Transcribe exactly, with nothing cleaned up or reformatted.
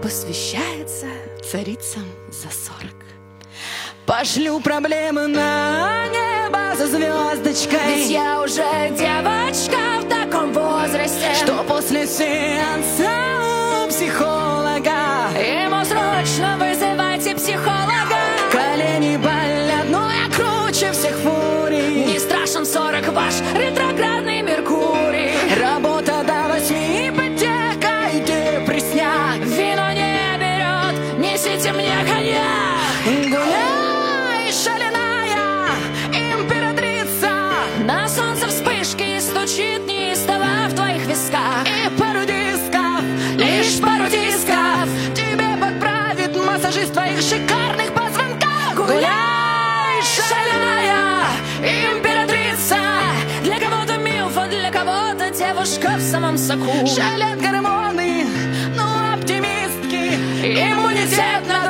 посвящается царицам за сорок. Пошлю проблемы на небо за звездочкой, ведь я уже девочка в таком возрасте, что после сеанса у психолога ему срочно вызывайте психолога. Колени болят, но я круче всех фурий. Не страшен сорок ваш ретроградный Меркурий. Работа до восьми, ипотека и депрессняк. Вино не берет, несите мне коньяк. Гуляй, шаленая императрица, на солнце вспышки стучит неистово в твоих висках. И пару дисков, лишь пару дисков тебе подправит массажист твоих шикарных позвонков. Гуляй, шаленая императрица, для кого-то милфа, для кого-то девушка в самом соку. Шалят гормоны, но оптимистки, иммунитет на